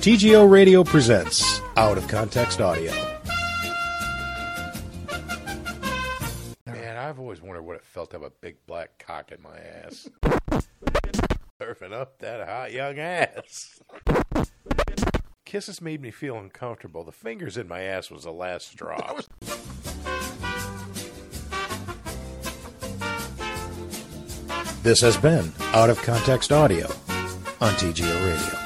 TGO Radio presents Out of Context Audio. Man, I've always wondered what it felt to have a big black cock in my ass. Surfing up that hot young ass. Kisses made me feel uncomfortable. The fingers in my ass was the last straw. This has been Out of Context Audio on TGO Radio.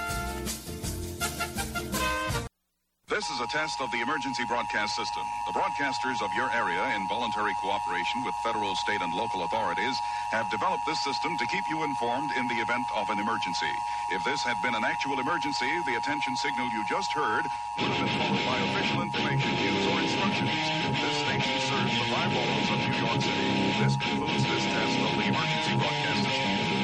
This is a test of the emergency broadcast system. The broadcasters of your area, in voluntary cooperation with federal, state, and local authorities, have developed this system to keep you informed in the event of an emergency. If this had been an actual emergency, the attention signal you just heard would have been followed by official information, news, or instructions. This station serves the five boroughs of New York City. This concludes this test of the emergency broadcast system.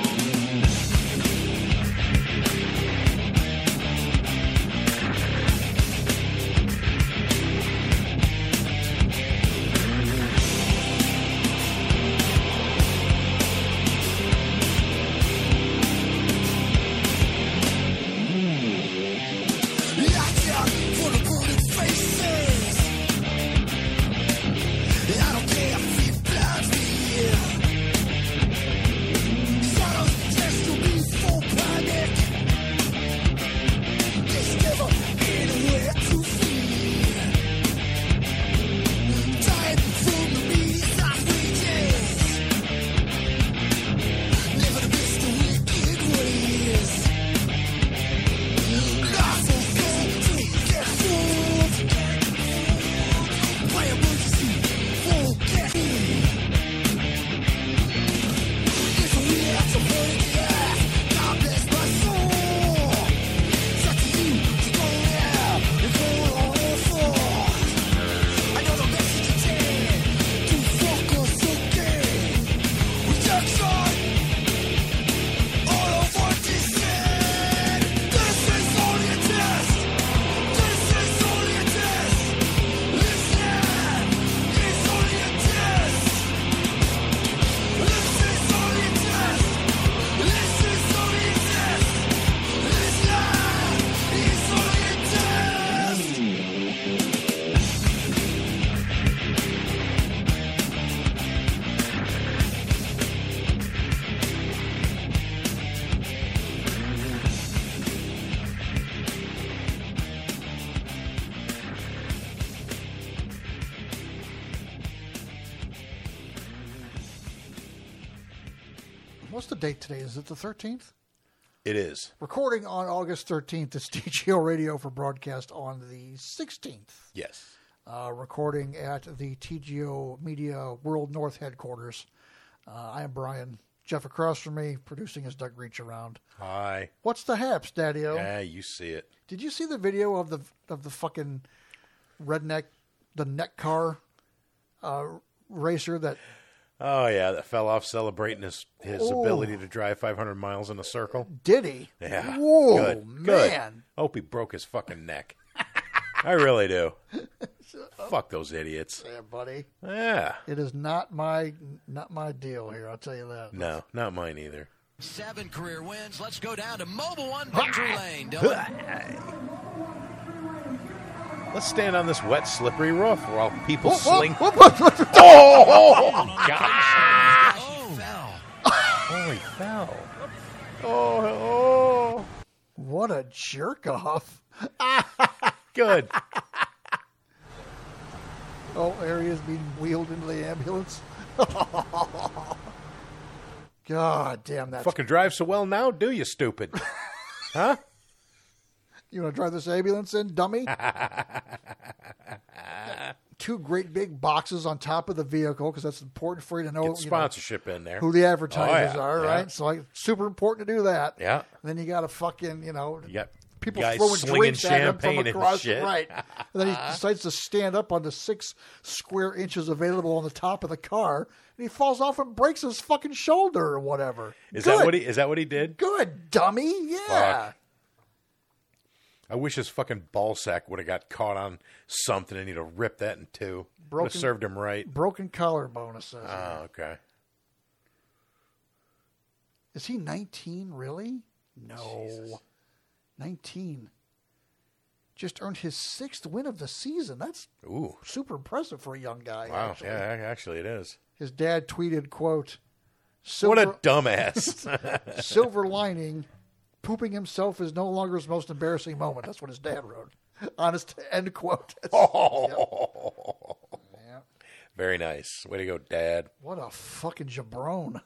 What's the date today? Is it the 13th? It is. Recording on August 13th is TGO Radio for broadcast on the 16th. Yes. Recording at the TGO Media World North headquarters. I am Brian. Jeff across from me, producing is Doug Reach around. Hi. What's the haps, Daddy-O? Yeah, you see it. Did you see the video of the fucking redneck, the neck car racer that... Oh, yeah, that fell off celebrating his ability to drive 500 miles in a circle. Did he? Yeah. Whoa, Good. man. Good. Hope he broke his fucking neck. I really do. Fuck those idiots. Yeah, buddy. Yeah. It is not my deal here, I'll tell you that. No, not mine either. 7 career wins. Let's go down to Mobile One Victory Lane, Dylan. Let's stand on this wet, slippery roof while people sling. Whoop. Oh, God. Oh, fell. Oh, he fell. Oh. What a jerk off. Good. Oh, there he is being wheeled into the ambulance. God damn that. Fucking drive so well now, do you, stupid? Huh? You want to drive this ambulance in, dummy? 2 great big boxes on top of the vehicle because that's important for you to know. Get sponsorship in there. Who the advertisers are, yeah. right? So super important to do that. Yeah. And then you got to fucking, You got people guys throwing slinging drinks at him from champagne and across shit. right. And then he decides to stand up on the 6 square inches available on the top of the car, and he falls off and breaks his fucking shoulder or whatever. Is Good. that what he did? Good, dummy. Yeah. Fuck. I wish his fucking ball sack would have got caught on something and he'd have ripped that in two. Would have served him right. Broken collarbone, it says. Oh, okay. Is he 19, really? No. Jesus. 19. just earned his 6th win of the season. That's Ooh. super impressive for a young guy. Wow. Actually. Yeah, actually it is. His dad tweeted, quote, What a silver, dumbass. silver lining, pooping himself is no longer his most embarrassing moment. That's what his dad wrote. Honest, end quote. Oh. Yeah. Very nice. Way to go, Dad. What a fucking jabron.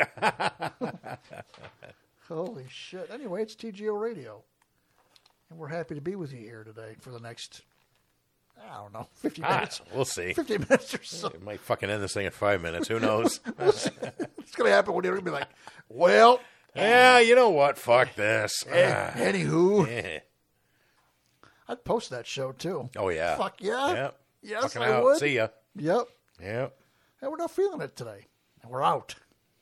Holy shit. Anyway, it's TGO Radio. And we're happy to be with you here today for the next, I don't know, 50 minutes. We'll see. 50 minutes or so. It might fucking end this thing in 5 minutes. Who knows? It's going to happen when you're going to be like, well, Yeah, you know what? Fuck this. anywho. Yeah. I'd post that show too. Oh, yeah. Fuck yeah. Yep. Yes, Fucking I out. would. See ya. Yep. Yep. And we're not feeling it today. And we're out.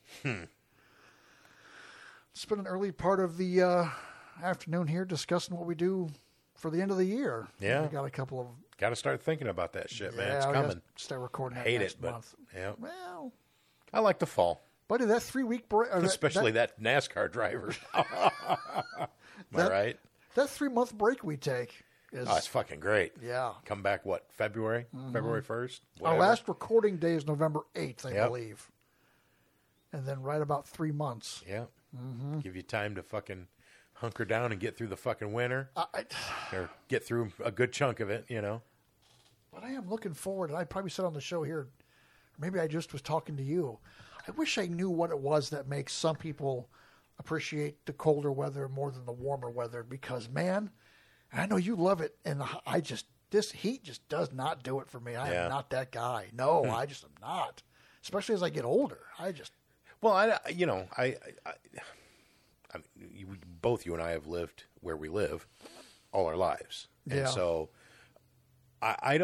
It's been an early part of the afternoon here discussing what we do for the end of the year. Yeah. We got a couple of... Got to start thinking about that shit, man. It's we gotta coming. start recording that Hate next it, but month. yeah. Well, I like the fall, buddy, that 3-week break... especially that NASCAR driver. Am I right? That 3-month break we take is... Oh, it's fucking great. yeah. Come back, what, February? February 1st? Our last recording day is November 8th, I Yep. believe. And then right about 3 months. Yeah. Give you time to fucking hunker down and get through the fucking winter. Or get through a good chunk of it, you know. But I am looking forward, and I probably said on the show here, maybe I just was talking to you. I wish I knew what it was that makes some people appreciate the colder weather more than the warmer weather, because, man, I know you love it, and this heat just does not do it for me. I Yeah. am not that guy. No, I just am not. Especially as I get older. Well, I mean, both you and I have lived where we live all our lives. And Yeah. so I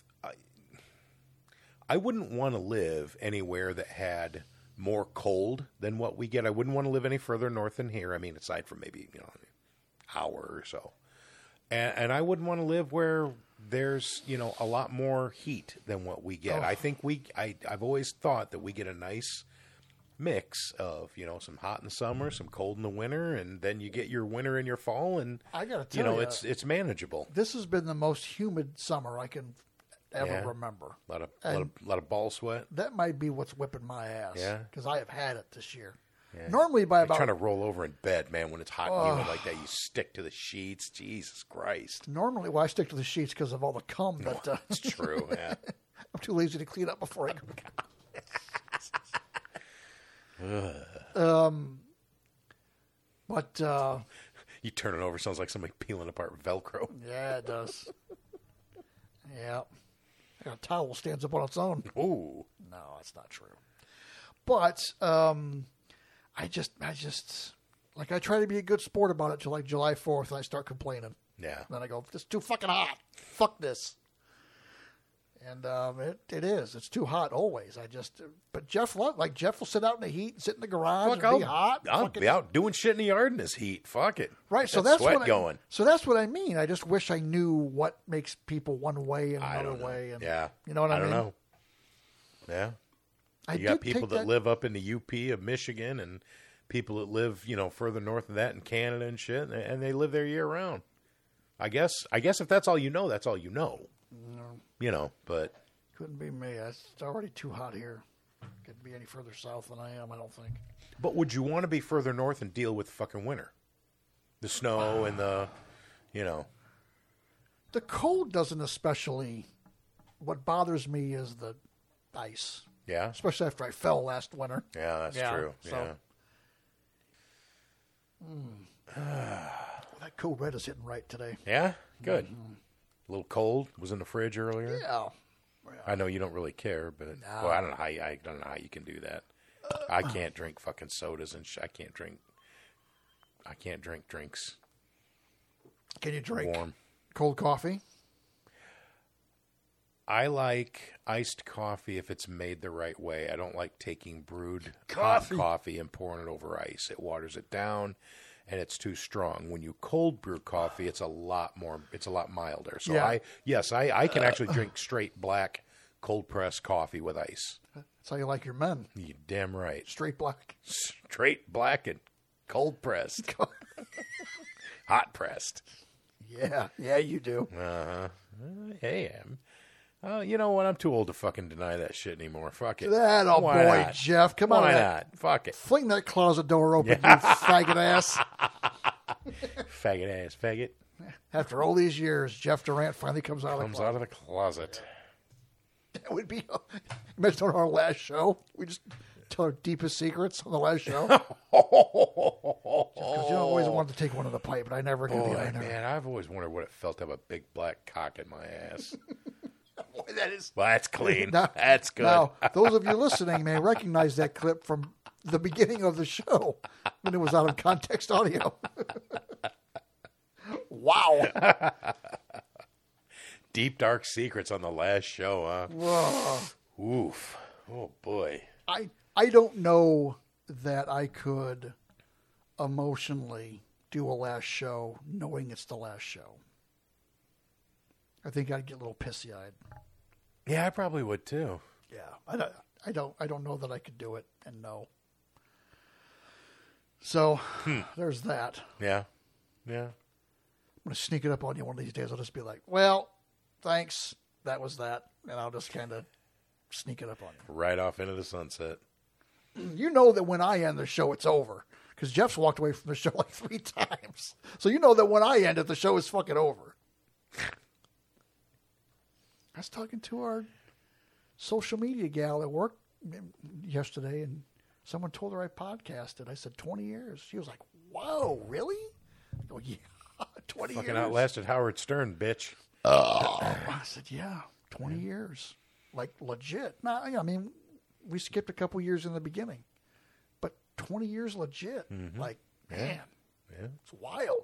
wouldn't want to live anywhere that had more cold than what we get. I wouldn't want to live any further north than here. I mean, aside from maybe, an hour or so. And I wouldn't want to live where there's, a lot more heat than what we get. Oh. I think I've always thought that we get a nice mix of, some hot in the summer, some cold in the winter, and then you get your winter and your fall, and I gotta tell you, it's manageable. This has been the most humid summer I can ever Yeah. remember. A lot of ball sweat. That might be what's whipping my ass. Yeah. Because I have had it this year. Yeah. Normally by Like about trying to roll over in bed, man, when it's hot and humid like that, you stick to the sheets. Jesus Christ. Normally, well, I stick to the sheets because of all the cum that It's true, yeah. I'm too lazy to clean up before I go. But You turn it over, sounds like somebody peeling apart Velcro. yeah, it does. Yeah, I got a towel stands up on its own. Ooh. No, that's not true. But I just like I try to be a good sport about it till like July 4th, and I start complaining. Yeah. Then I go, "This is too fucking hot. Fuck this." And it is. It's too hot always. But Jeff will sit out in the heat and sit in the garage and be hot. I'll Fucking- be out doing shit in the yard in this heat. Fuck it. Right. So Get that's sweat what going. So that's what I mean. I just wish I knew what makes people one way and I another don't know. way. And Yeah. you know what I mean? don't know. Yeah. I You got did people take that live up in the UP of Michigan and people that live, further north of that in Canada and shit, and they live there year round. I guess if that's all you know, that's all you know. But Couldn't be me. It's already too hot here. Couldn't be any further south than I am, I don't think. But would you want to be further north and deal with the fucking winter? The snow and the. The cold doesn't especially. What bothers me is the ice. Yeah? Especially after I fell last winter. Yeah, that's Yeah, true. so- That code red is hitting right today. Yeah? Good. A little cold. Was in the fridge earlier. Yeah. I know you don't really care, but well, I don't know how you can do that. I can't drink fucking sodas and I can't drink drinks Can you drink warm. cold coffee? I like iced coffee if it's made the right way. I don't like taking brewed Coffee. hot coffee and pouring it over ice. It waters it down, and it's too strong. When you cold brew coffee, it's a lot milder. So Yeah. I can actually drink straight black cold pressed coffee with ice. That's how you like your men. You damn right. Straight black. Straight black and cold pressed, hot pressed. Yeah, you do. Hey, you know what? I'm too old to fucking deny that shit anymore. Fuck it. That Why boy, not? Jeff. Come on. Why not? Fuck it. Fling that closet door open, you faggot ass. Faggot ass faggot. After all these years, Jeff Durant finally comes out Comes out of the closet. That would be. Imagine on our last show, we just tell our deepest secrets on the last show. Because you always wanted to take one of the pipe, but I never did. Boy, man, I've always wondered what it felt to have a big black cock in my ass. Boy, that is. Well, that's clean. Now- That's good. Now, those of you listening may recognize that clip from the beginning of the show when it was out of context audio. Wow. Deep, dark secrets on the last show, huh? Whoa. Oof. Oh, boy. I don't know that I could emotionally do a last show knowing it's the last show. I think I'd get a little pissy-eyed. Yeah, I probably would, too. Yeah, I don't know that I could do it and know. So there's that. Yeah. Yeah. I'm going to sneak it up on you one of these days. I'll just be like, well, thanks. That was that. And I'll just kind of sneak it up on you. Right off into the sunset. You know that when I end the show, it's over. Because Jeff's walked away from the show like 3 times. So you know that when I end it, the show is fucking over. I was talking to our social media gal at work yesterday, and someone told her I podcasted. I said, 20 years. She was like, whoa, really? I go, yeah, 20 Fucking years. outlasted Howard Stern, bitch. I said, yeah, 20 years. Like, legit. Now, I mean, we skipped a couple years in the beginning. But 20 years legit. Like, man, it's wild.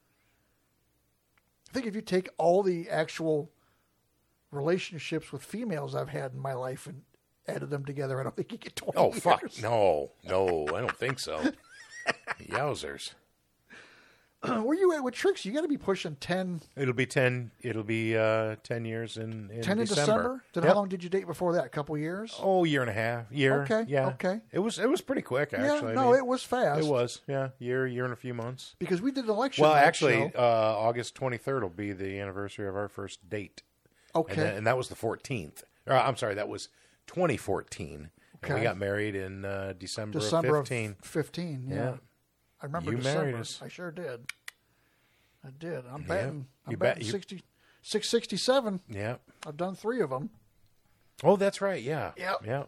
I think if you take all the actual relationships with females I've had in my life and added them together, I don't think you get 20 Oh, years. fuck. No, I don't think so. Yowzers. Where you at with Tricks? You got to be pushing 10. It'll be 10 years in 10 in December? Then Yep. how long did you date before that? A couple years? Oh, year and a half. Year. Okay, Yeah. okay. It was pretty quick, actually. Yeah, it was fast. It was, yeah. Year and a few months. Because we did an election Well, night actually, show. August 23rd will be the anniversary of our first date. Okay. And that was the 14th. I'm sorry, that was 2014. And we Okay. got married in December of of 15. 15, yeah. Yeah. I remember You December. married us. I sure did. I did. I'm Yeah. betting. I'm You betting bet- you- 667. Yeah. I've done 3 of them. Oh, that's right. Yeah. Yep. Yeah.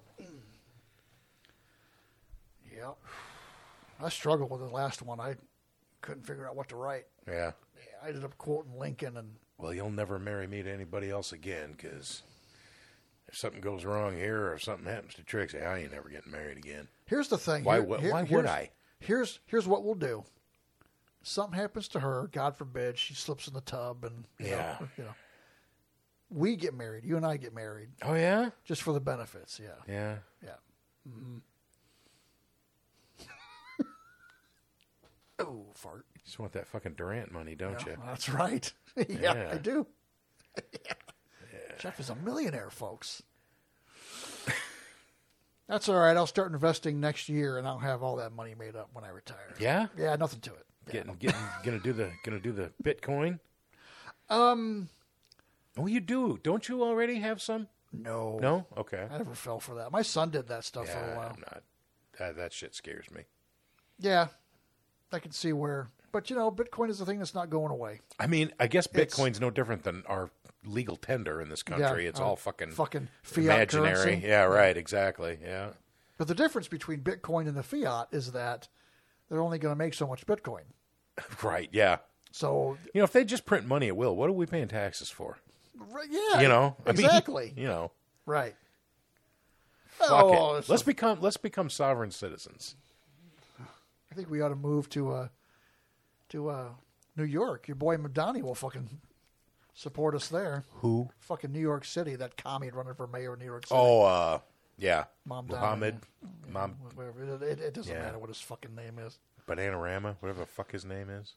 Yep. I struggled with the last one. I couldn't figure out what to write. Yeah. Yeah, I ended up quoting Lincoln, and Well, you'll never marry me to anybody else again, because if something goes wrong here or if something happens to Trixie, I ain't never getting married again. here's the thing. Why would I? Here's what we'll do. Something happens to her, God forbid, she slips in the tub, and you know, we get married. You and I get married Oh, yeah? just for the benefits. Yeah, Yeah. yeah. Mm-hmm. Oh, fart. You just want that fucking Durant money, don't you? That's right. yeah, Yeah. I do. Jeff is a millionaire, folks. That's all right. I'll start investing next year, and I'll have all that money made up when I retire. Yeah? Yeah, nothing to it. Yeah. Gonna do the Bitcoin? Oh, you do. Don't you already have some? No. No? Okay. I never fell for that. My son did that stuff for a Yeah, while. I'm not. That shit scares me. Yeah, I can see where. But, you know, Bitcoin is a thing that's not going away. I mean, I guess Bitcoin's no different than our legal tender in this country. Yeah, It's all fucking fiat imaginary. currency. Yeah, right. Exactly. Yeah. But the difference between Bitcoin and the fiat is that they're only going to make so much Bitcoin. Right. Yeah. So, You know, if they just print money at will, what are we paying taxes for? yeah. You know, I mean, exactly. you know, Right. fuck Oh, it. it's Let's become sovereign citizens. I think we ought to move to New York. Your boy Madani will fucking support us there. Who? Fucking New York City. That commie running for mayor of New York City. Oh, yeah. Mom Muhammad. Mom. Whatever. It doesn't Yeah. matter what his fucking name is. Bananarama, whatever the fuck his name is.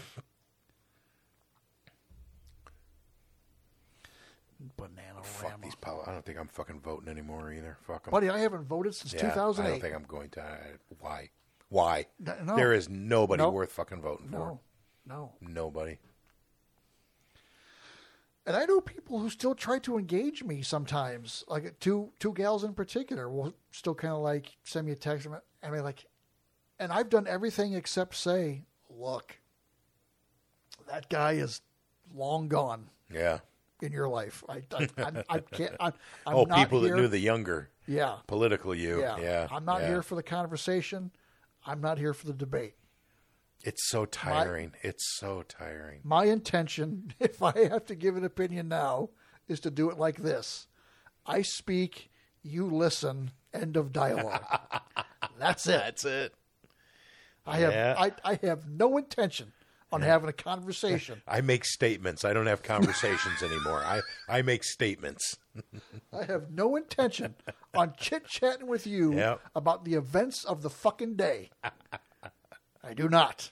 Banana Fuck these I don't think I'm fucking voting anymore either. Fuck them. Buddy, I haven't voted since Yeah, 2008. I don't think I'm going to. Why? Why? No. There is nobody Nope. worth fucking voting for. No. Nobody. And I know people who still try to engage me sometimes. Like two gals in particular will still kind of like send me a text. I mean, like, and I've done everything except say, look, that guy is long gone Yeah. in your life. I can't. I'm Oh, not people here. that knew the younger Yeah. political you. Yeah. Yeah. I'm not yeah. here for the conversation. I'm not here for the debate. It's so tiring. It's so tiring. My intention, if I have to give an opinion now, is to do it like this. I speak, you listen, end of dialogue. That's it. That's it. I have Yeah. I have no intention on having a conversation. I make statements. I don't have conversations anymore. I make statements. I have no intention on chit-chatting with you Yep. about the events of the fucking day. I do not.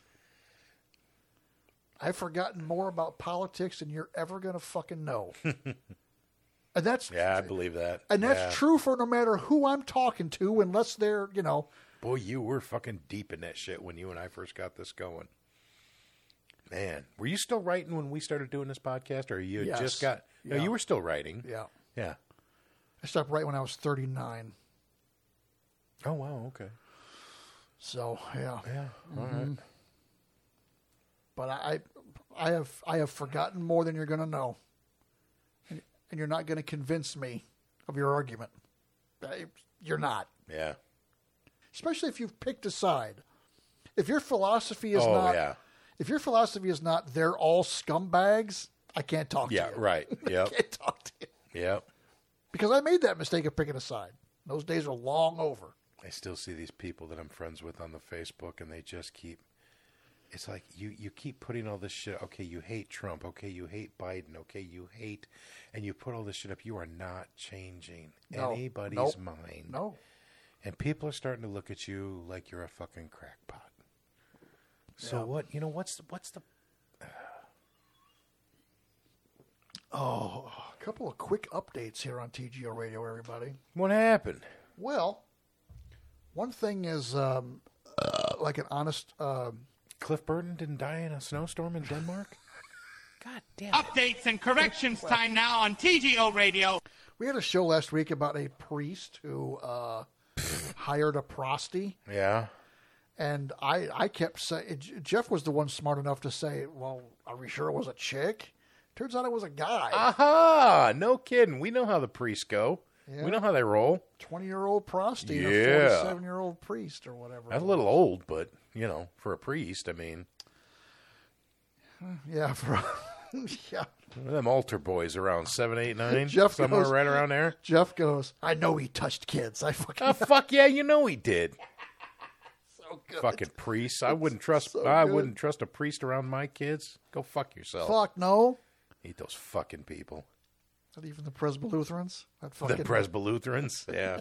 I've forgotten more about politics than you're ever going to fucking know. And that's Yeah, I believe that. And that's Yeah. true for no matter who I'm talking to, unless they're, Boy, you were fucking deep in that shit when you and I first got this going. Man, were you still writing when we started doing this podcast, or you had Yes. just got? No, Yeah. you were still writing. yeah. Yeah. I stopped right when I was 39. Oh wow. Okay. So, yeah. Yeah. All right. But I have forgotten more than you're going to know. And you're not going to convince me of your argument. You're not. Yeah. Especially if you've picked a side. If your philosophy is Oh not yeah. if your philosophy is not they're all scumbags, I can't talk Yeah. to you. Right. I Yep. can't talk to you. Yep. Because I made that mistake of picking a side. Those days are long over. I still see these people that I'm friends with on the Facebook, and they just keep. It's like you keep putting all this shit. Okay, you hate Trump. Okay, you hate Biden. Okay, you hate, and you put all this shit up. You are not changing No. anybody's Nope. mind. No. And people are starting to look at you like you're a fucking crackpot. So Yeah. what? You know what's the? A couple of quick updates here on TGO Radio, everybody. What happened? Well, one thing is like an honest. Cliff Burton didn't die in a snowstorm in Denmark. God damn it! Updates and corrections time now on TGO Radio. We had a show last week about a priest who hired a prosty, Yeah. and I kept saying Jeff was the one smart enough to say, "Well, are we sure it was a chick?" Turns out it was a guy. Aha! No kidding. We know how the priests go. Yeah. We know how they roll. 20-year-old prosty, and Yeah. a 47-year-old priest, or whatever. That's a little old, but for a priest, I mean, Yeah, yeah. them altar boys around 7, 8, 9, Jeff somewhere goes- right around there. Jeff goes, "I know he touched kids. I fucking Oh fuck yeah, you know he did. so good. Fucking priests. I wouldn't trust. so I good. wouldn't trust a priest around my kids. Go fuck yourself. Fuck no." Eat those fucking people. Not even the Presbyterians. That The fucking. Presbyterians. Yeah.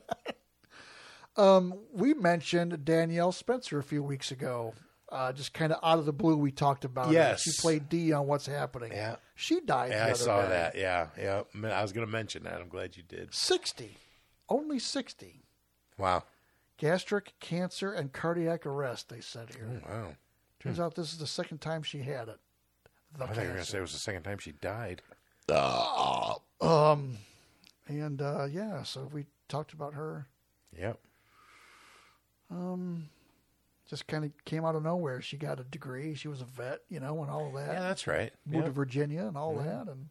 We mentioned Danielle Spencer a few weeks ago. Just kind of out of the blue, we talked about Yes. her. She played Dee on What's Happening. Yeah. She died. Yeah, the I other saw day. that. Yeah. Yeah. I was going to mention that. I'm glad you did. 60, only 60. Wow. Gastric cancer and cardiac arrest. They said here. Wow. Turns out this is the second time she had it. The I thought you were going to cancer. say it was the second time she died. And yeah, so we talked about her. Yep. Just kind of came out of nowhere. She got a degree. She was a vet, and all of that. Yeah, that's right. Moved to Yep. Virginia and all that, and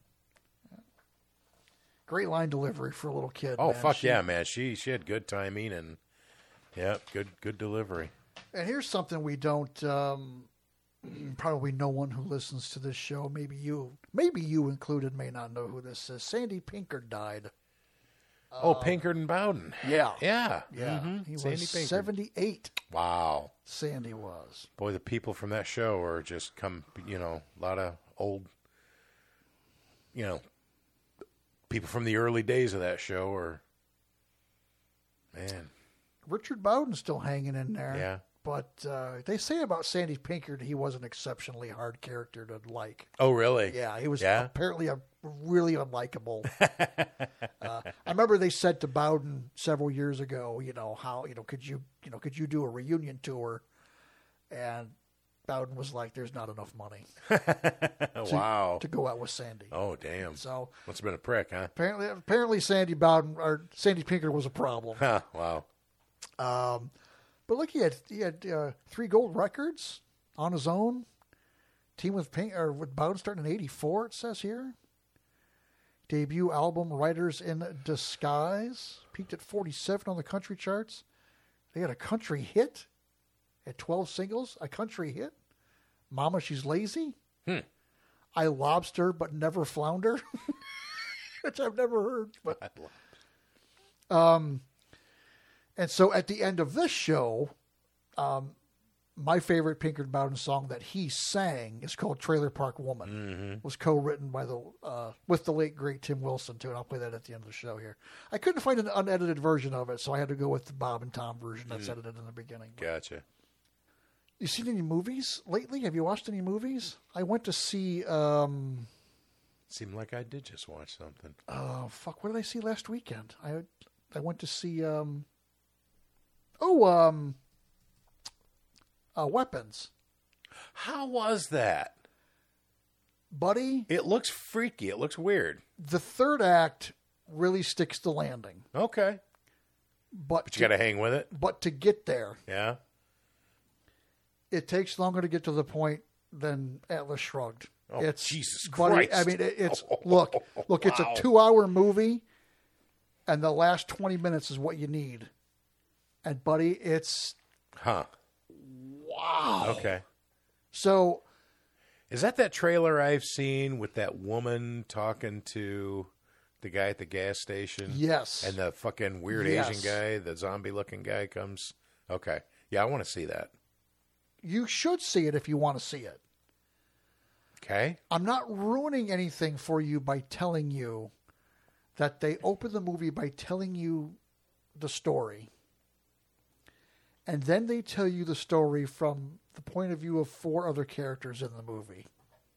great line delivery for a little kid. Oh man. fuck yeah, man! She had good timing and good delivery. And here's something we don't. Probably no one who listens to this show, maybe you included, may not know who this is. Sandy Pinkard died. Pinkerton Bowden. Yeah, Yeah, yeah. Mhm. He was Sandy Pinkard. 78. Wow, Sandy was. boy, the people from that show are just a lot of old, people from the early days of that show are, man, Richard Bowden's still hanging in there. yeah. But they say about Sandy Pinkard, he was an exceptionally hard character to like. Oh really? Yeah, he was Yeah? apparently a really unlikable. I remember they said to Bowden several years ago, how could you do a reunion tour, and Bowden was like, "There's not enough money Wow. to go out with Sandy." Oh, damn. So Must have been a prick, huh? apparently Sandy Pinkard was a problem. Huh, wow. But look, he had 3 gold records on his own. Team with Bowden starting in '84. It says here. Debut album "Writers in Disguise" peaked at 47 on the country charts. They had a country hit at 12 singles. A country hit. "Mama, She's Lazy." "I Lobster But Never Flounder," which I've never heard. But and so at the end of this show, my favorite Pinkard Bowden song that he sang is called "Trailer Park Woman." It was co-written by with the late great Tim Wilson too, and I'll play that at the end of the show here. I couldn't find an unedited version of it, so I had to go with the Bob and Tom version that's edited in the beginning. Gotcha. You seen any movies lately? Have you watched any movies? I went to see. Seemed like I did just watch something. Oh fuck! What did I see last weekend? I went to see. Weapons. How was that? Buddy, It looks freaky. It looks weird. the third act really sticks the landing. Okay. But But you got to hang with it. But to get there, Yeah. it takes longer to get to the point than Atlas Shrugged. Oh, It's Jesus buddy, Christ. I mean, it's look, it's a Wow. 2-hour movie, and the last 20 minutes is what you need. And buddy, it's Huh. wow. Okay. So Is that trailer I've seen with that woman talking to the guy at the gas station? yes, And the fucking weird Yes. Asian guy, the zombie-looking guy comes? Okay. Yeah, I want to see that. you should see it if you want to see it. Okay. I'm not ruining anything for you by telling you that they open the movie by telling you the story. And then they tell you the story from the point of view of 4 other characters in the movie.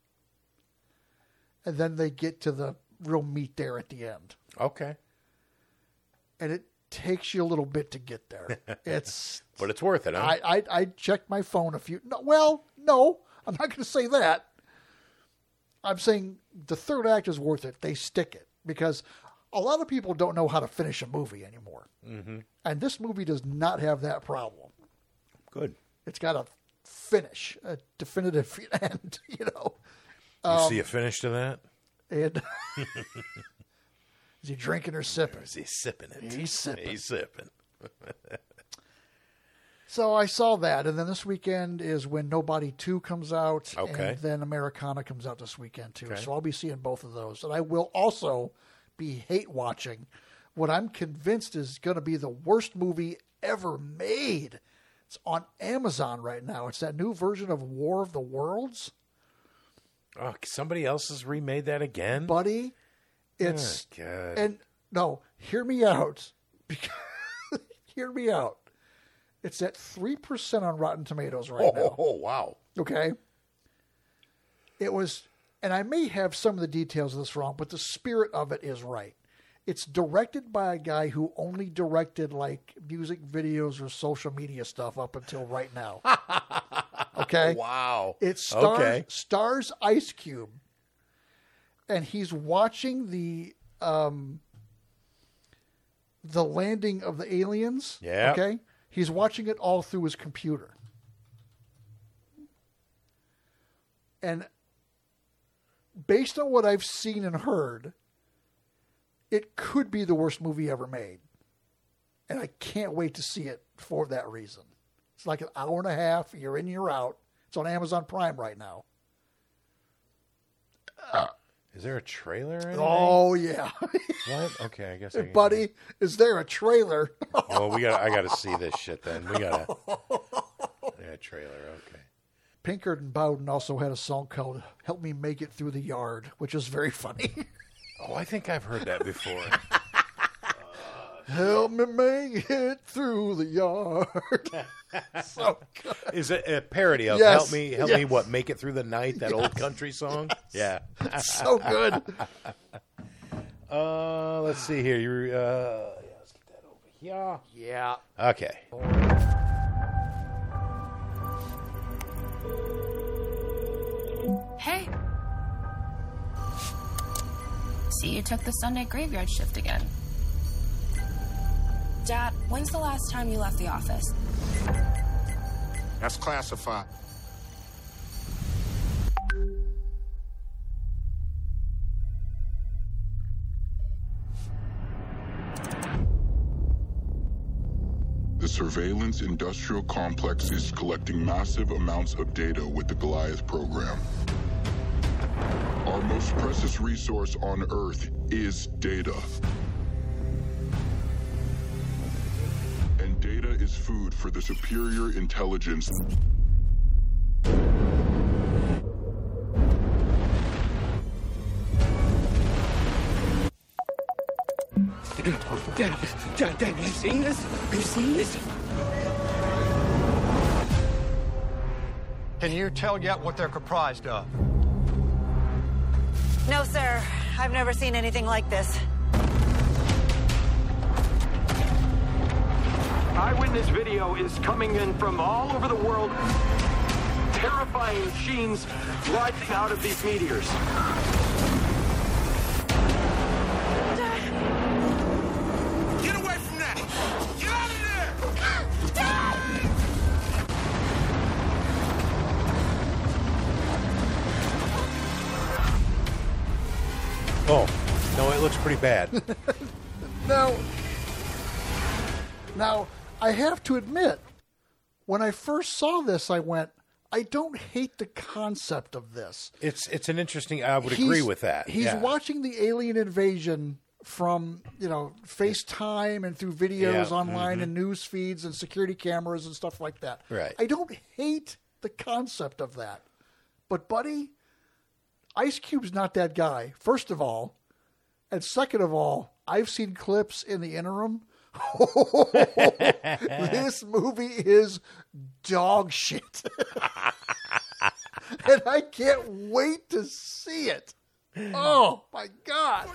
And then they get to the real meat there at the end. Okay. And it takes you a little bit to get there. It's But it's worth it, huh? I checked my phone no, I'm not going to say that. I'm saying the third act is worth it. They stick it because a lot of people don't know how to finish a movie anymore. Mm-hmm. And this movie does not have that problem. Good. It's got a finish, a definitive end, You see a finish to that? And is he drinking or sipping? Is he sipping it? He's sipping. He's sipping. So I saw that, and then this weekend is when Nobody 2 comes out, Okay. and then Americana comes out this weekend too. Okay. So I'll be seeing both of those, and I will also be hate watching what I'm convinced is going to be the worst movie ever made. It's on Amazon right now. It's that new version of War of the Worlds, Oh, somebody else has remade that again? buddy. It's Oh, God. and no, hear me out. Hear me out. It's at 3% on Rotten Tomatoes right now. Oh, wow. Okay. It was, and I may have some of the details of this wrong, but the spirit of it is right. It's directed by a guy who only directed like music videos or social media stuff up until right now. Okay. Wow. It stars Ice Cube, and he's watching the landing of the aliens. Yeah. Okay. He's watching it all through his computer. And based on what I've seen and heard, it could be the worst movie ever made. And I can't wait to see it for that reason. It's like an hour and a half. You're in, you're out. It's on Amazon Prime right now. Is there a trailer or anything? Oh, yeah. What? Okay, I guess I can. Buddy, is there a trailer? Oh, I got to see this shit then. Yeah, trailer, okay. Pinkard and Bowden also had a song called Help Me Make It Through the Yard, which is very funny. Oh, I think I've heard that before. Help me make it through the yard. So good. Is it a parody of Yes, Help me, yes. what, Make It Through the Night, that old country song? Yeah. So good. Let's see here. Let's get that over here. Yeah. Okay. see you took the Sunday graveyard shift again. Dad, when's the last time you left the office? That's classified. The surveillance industrial complex is collecting massive amounts of data with the Goliath program. Our most precious resource on Earth is data. And data is food for the superior intelligence. Dad, have you seen this? Have you seen this? Can you tell yet what they're comprised of? No, sir. I've never seen anything like this. Eyewitness video is coming in from all over the world. Terrifying machines rising out of these meteors. Get away from that! Get out of there! Dad! Oh, no, it looks pretty bad. Now, I have to admit, when I first saw this, I went, I don't hate the concept of this. It's an interesting. I would agree with that. He's watching the alien invasion from FaceTime and through videos online and news feeds and security cameras and stuff like that. Right. I don't hate the concept of that, but buddy, Ice Cube's not that guy. First of all, and second of all, I've seen clips in the interim. This movie is dog shit. And I can't wait to see it. Oh, my God.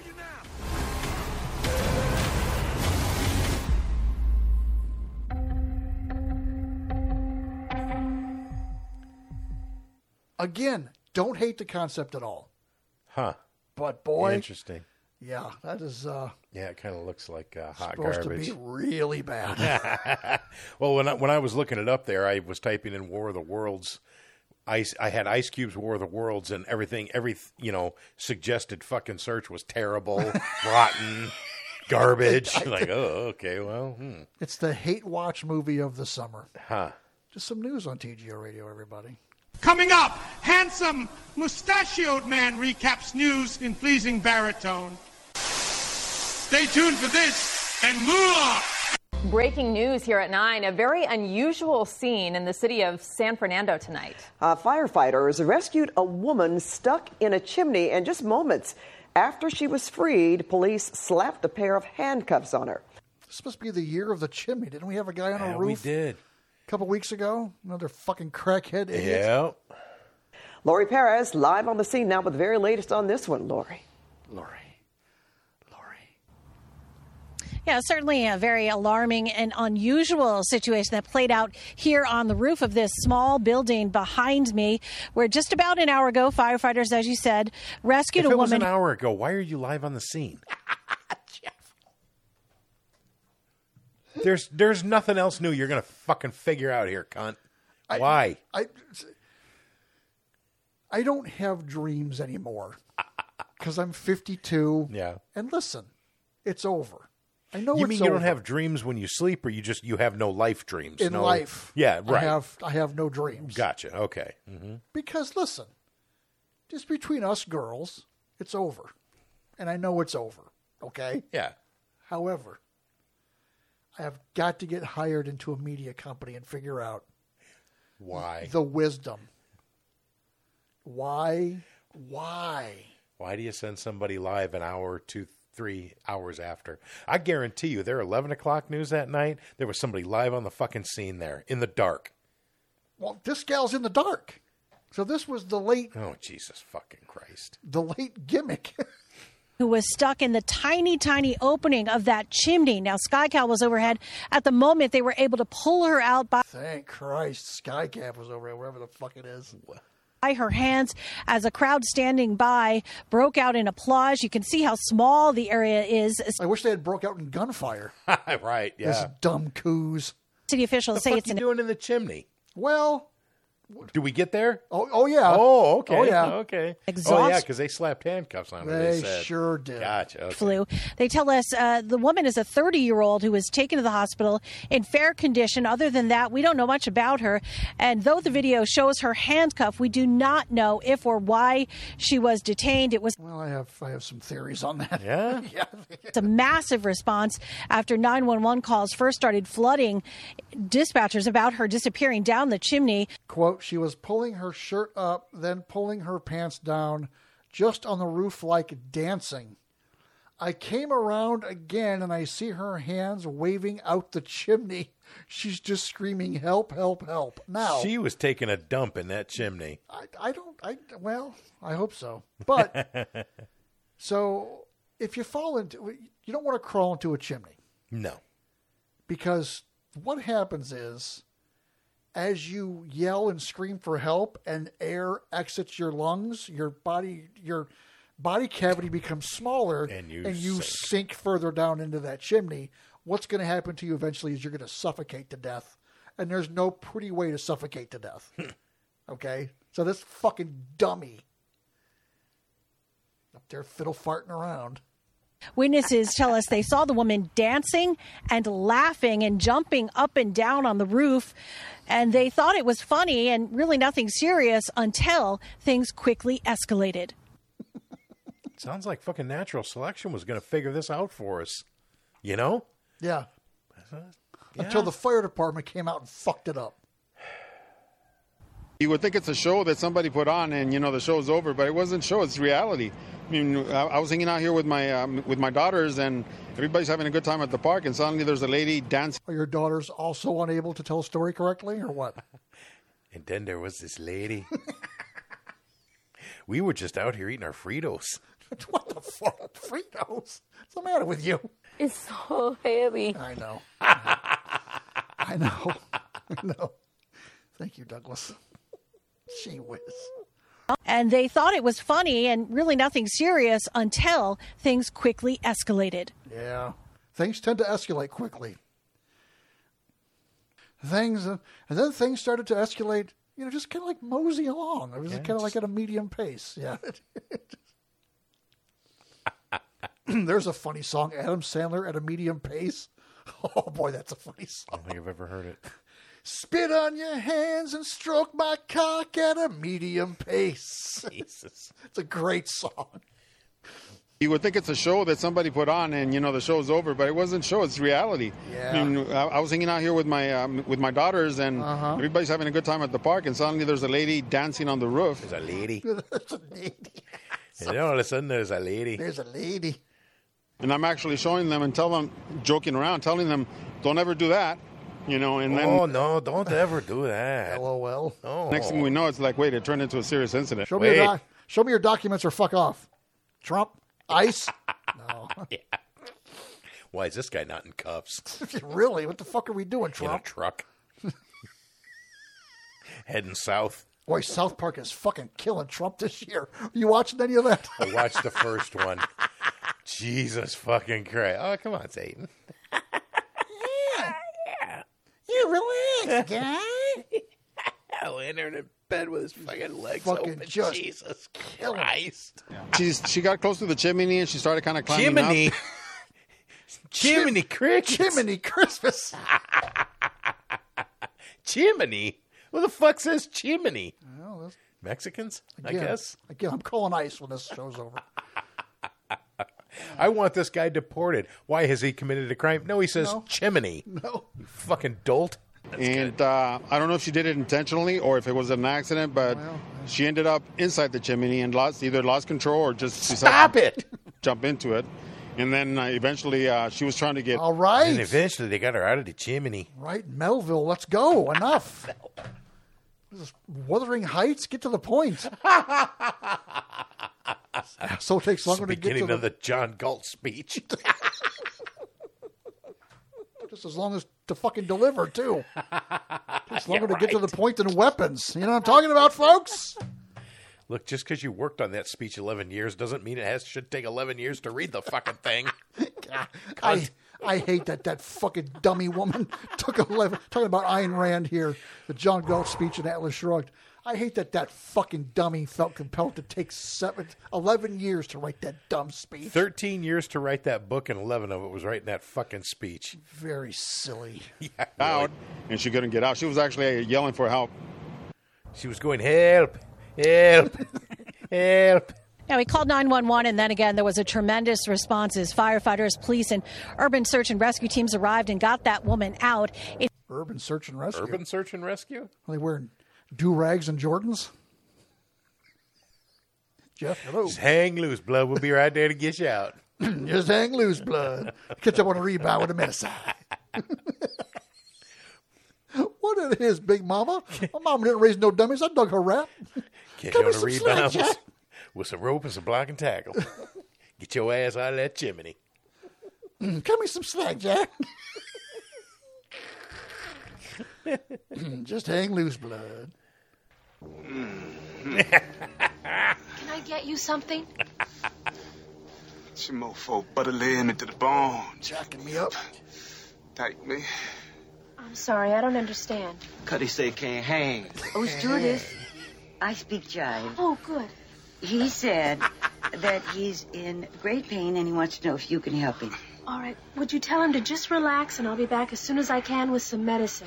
Again, don't hate the concept at all. Huh. But boy. Interesting. Yeah, that is... yeah, it kind of looks like hot supposed garbage. To be really bad. Well, when I was looking it up there, I was typing in War of the Worlds. I had Ice Cube's War of the Worlds, and every suggested fucking search was terrible, rotten, garbage. Like, oh, okay, well. It's the hate watch movie of the summer. Huh. Just some news on TGO Radio, everybody. Coming up, handsome, mustachioed man recaps news in pleasing baritone. Stay tuned for this and more. Breaking news here at 9. A very unusual scene in the city of San Fernando tonight. Firefighters rescued a woman stuck in a chimney, and just moments after she was freed, police slapped a pair of handcuffs on her. This must be the year of the chimney. Didn't we have a guy on a roof? We did. A couple weeks ago? Another fucking crackhead idiot. Yeah. Lori Perez live on the scene now with the very latest on this one, Lori. Yeah, certainly a very alarming and unusual situation that played out here on the roof of this small building behind me, where just about an hour ago, firefighters, as you said, rescued a woman. If it was an hour ago, why are you live on the scene? There's nothing else new you're going to fucking figure out here, cunt. Why? I don't have dreams anymore because I'm 52. Yeah. And listen, it's over. I know you it's mean over. You don't have dreams when you sleep, or you have no life dreams? In life. Yeah, right. I have no dreams. Gotcha. Okay. Mm-hmm. Because listen, just between us girls, it's over. And I know it's over. Okay? Yeah. However, I have got to get hired into a media company and figure out why the wisdom. Why? Why do you send somebody live an hour, 2-3 hours after? I guarantee you, their 11 o'clock news that night, there was somebody live on the fucking scene there in the dark. Well, this gal's in the dark. So this was the late... Oh, Jesus fucking Christ. The late gimmick. Who was stuck in the tiny, tiny opening of that chimney. Now, SkyCal was overhead. At the moment, they were able to pull her out by... Thank Christ. SkyCal was overhead, wherever the fuck it is. her hands as a crowd standing by broke out in applause. You can see how small the area is. I wish they had broke out in gunfire. Right, yeah. This dumb coos. City officials say it's doing in the chimney. Well, do we get there? Oh yeah. Oh, okay. Oh, yeah. Okay. Exhaust. Oh, yeah, because they slapped handcuffs on her. They said. sure did. Gotcha. Okay. Flu. They tell us the woman is a 30-year-old who was taken to the hospital in fair condition. Other than that, we don't know much about her. And though the video shows her handcuffed, we do not know if or why she was detained. It was. Well, I have some theories on that. Yeah. Yeah. It's a massive response after 911 calls first started flooding dispatchers about her disappearing down the chimney. Quote, she was pulling her shirt up, then pulling her pants down, just on the roof like dancing. I came around again and I see her hands waving out the chimney. She's just screaming, help, help, help. Now, she was taking a dump in that chimney. Well, I hope so. But, so, if you fall into, you don't want to crawl into a chimney. No. Because what happens is, as you yell and scream for help and air exits your lungs, your body cavity becomes smaller and you sink further down into that chimney. What's going to happen to you eventually is you're going to suffocate to death. And there's no pretty way to suffocate to death. Okay? So this fucking dummy up there fiddle farting around. Witnesses tell us they saw the woman dancing and laughing and jumping up and down on the roof, and they thought it was funny and really nothing serious until things quickly escalated. Sounds like fucking natural selection was going to figure this out for us. You know? Yeah. Until the fire department came out and fucked it up. You would think it's a show that somebody put on and, the show's over, but it wasn't a show, it's reality. I mean, I was hanging out here with my daughters, and everybody's having a good time at the park, and suddenly there's a lady dancing. Are your daughters also unable to tell a story correctly, or what? And then there was this lady. We were just out here eating our Fritos. What the fuck? Fritos? What's the matter with you? It's so heavy. I know. I know. Thank you, Douglas. Gee whiz. And they thought it was funny and really nothing serious until things quickly escalated. Yeah. Things tend to escalate quickly. And then things started to escalate, just kind of like mosey along. It was kind of like at a medium pace. Yeah. There's a funny song, Adam Sandler at a medium pace. Oh, boy, that's a funny song. I don't think I've ever heard it. Spit on your hands and stroke my cock at a medium pace. Jesus. It's a great song. You would think it's a show that somebody put on and, the show's over, but it wasn't a show, it's reality. Yeah. I mean, I was hanging out here with my daughters, and everybody's having a good time at the park, and suddenly there's a lady dancing on the roof. There's a lady. There's a lady. And all of a sudden there's a lady. There's a lady. And I'm actually showing them and joking around, telling them, don't ever do that. And then... Oh, no, don't ever do that. LOL. Oh. Next thing we know, it's like, wait, it turned into a serious incident. Show me your documents or fuck off. Trump? ICE? No. Yeah. Why is this guy not in cuffs? Really? What the fuck are we doing, Trump? In a truck. Heading south. Boy, South Park is fucking killing Trump this year. Are you watching any of that? I watched the first one. Jesus fucking Christ. Oh, come on, Satan. You relax, guy. Leonard in bed with his fucking legs fucking open. Just Jesus Christ. Yeah. She got close to the chimney and she started kind of climbing up. Chimney crickets. Chimney Christmas. Chimney? Who the fuck says chimney? Well, Mexicans, again, I guess. Again, I'm calling ICE when this show's over. I want this guy deported. Why has he committed a crime? No, he says chimney. No. You fucking dolt. And I don't know if she did it intentionally or if it was an accident, but she ended up inside the chimney and either lost control or just decided to jump into it. And then eventually she was trying to get... All right. And eventually they got her out of the chimney. Right, Melville, let's go. Enough. This is Wuthering Heights. Get to the point. So it takes longer to get to beginning of the John Galt speech. Just as long as to fucking deliver, too. Takes longer to get to the point than weapons. You know what I'm talking about, folks? Look, just because you worked on that speech 11 years doesn't mean it should take 11 years to read the fucking thing. I hate that fucking dummy woman took 11, talking about Ayn Rand here, the John Galt speech in Atlas Shrugged. I hate that fucking dummy felt compelled to take 11 years to write that dumb speech. 13 years to write that book, and 11 of it was writing that fucking speech. Very silly. Yeah, out, and she couldn't get out. She was actually yelling for help. She was going, help, help, help. Now, he called 911, and then again, there was a tremendous response as firefighters, police, and urban search and rescue teams arrived and got that woman out. Urban search and rescue? Urban search and rescue? Are they wearing do-rags and Jordans? Jeff, hello. Just hang loose, blood. We'll be right there to get you out. Just hang loose, blood. Catch up on a rebound with a medicine. What it is, Big Mama? My mama didn't raise no dummies. I dug her rap. Catch you on a rebound with some rope and some block and tackle. Get your ass out of that chimney. Cut me some slack, Jack. Just hang loose, blood. Can I get you something? Some mofo butter laying me to the bone. Jacking me up. Take me. I'm sorry, I don't understand. Cuddy say can't hang. Oh, stewardess, I speak jive. Oh, good. He said that he's in great pain and he wants to know if you can help him. All right, would you tell him to just relax and I'll be back as soon as I can with some medicine.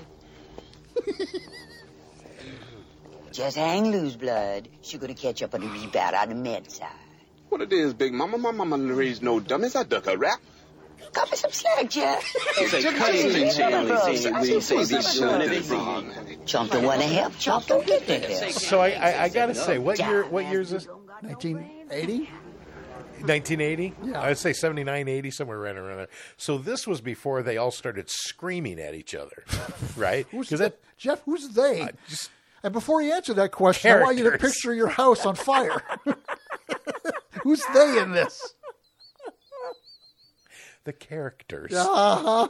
Just hang loose, blood. She's gonna catch up on the rebound on the med side. What it is, Big Mama? My mama didn't raise no dummies. I duck her rap. Cut me some slack, Jack. Chomp don't want to help. Chomp don't get the help. So I gotta say, what year is this? 1980? 1980? Yeah. I'd say 79, 80, somewhere right around there. So this was before they all started screaming at each other, right? Jeff, who's they? And before you answer that question, I want you to Characters. picture your house on fire. Who's they in this? The characters. Uh-huh.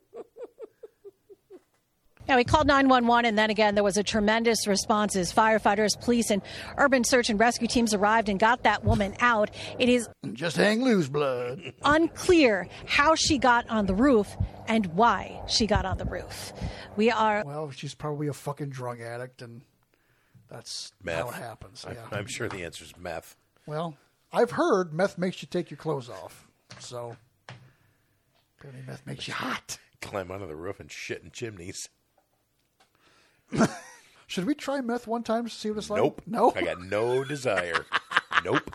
Now, he called 911, and then again, there was a tremendous response as firefighters, police, and urban search and rescue teams arrived and got that woman out. It is just hang loose, blood. Unclear how she got on the roof and why she got on the roof. Well, she's probably a fucking drug addict, and that's Meth. how it happens. Yeah. I'm sure the answer is meth. Well, I've heard meth makes you take your clothes off. So, apparently meth makes you hot. Climb onto the roof and shit in chimneys. Should we try meth one time to see what it's like? Nope. No? I got no desire. Nope.